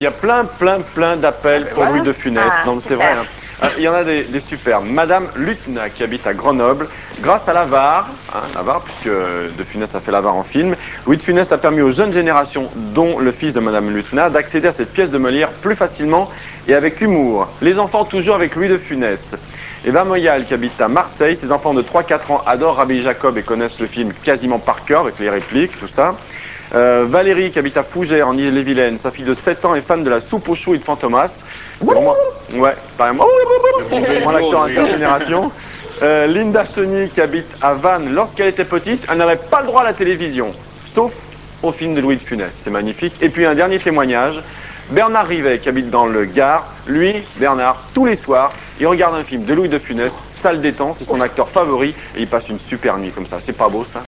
Il y a plein d'appels pour Louis de Funès. Non, mais c'est vrai. Hein. Il y en a des superbes. Madame Lutna, qui habite à Grenoble, grâce à l'Avare, puisque de Funès a fait l'Avare en film, Louis de Funès a permis aux jeunes générations, dont le fils de Madame Lutna, d'accéder à cette pièce de Molière plus facilement et avec humour. Les enfants toujours avec Louis de Funès. Eva Moyal, qui habite à Marseille, ses enfants de 3-4 ans adorent Rabbi Jacob et connaissent le film quasiment par cœur, avec les répliques, tout ça. Valérie, qui habite à Fougères, en Ille-et-Vilaine, sa fille de 7 ans est fan de la soupe aux choux et de Fantomas. C'est vraiment... Ouais, apparemment. Vraiment l'acteur intergénération. Linda Cheny, qui habite à Vannes, lorsqu'elle était petite, elle n'avait pas le droit à la télévision, sauf au film de Louis de Funès. C'est magnifique. Et puis un dernier témoignage. Bernard Rivet, qui habite dans le Gard, lui, Bernard, tous les soirs, il regarde un film de Louis de Funès, ça le détend, c'est son acteur favori, et il passe une super nuit comme ça. C'est pas beau, ça?